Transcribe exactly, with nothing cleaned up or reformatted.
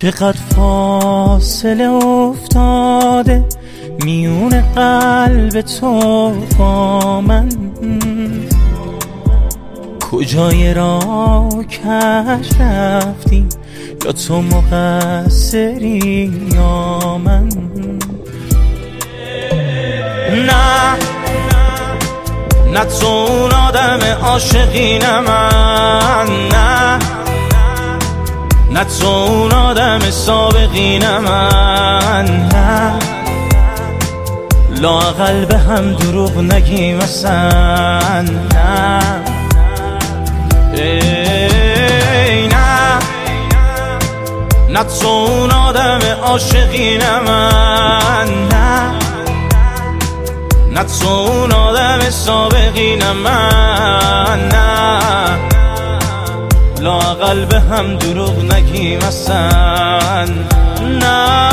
چقدر فاصله افتاده میون قلب تو با من، کجای راه کش رفتی، یا تو مقصری یا من؟ نه نه تو اون آدم عاشقی نه من، نه نه تو اون آدم سابقی نه من، نه لااقل به هم دروغ نگیم اصلا، نه ای نه نه تو اون آدم عاشقی نه من، نه نه تو اون آدم سابقی نه من، نه لااقل به هم دروغ نگیم اصلا، نه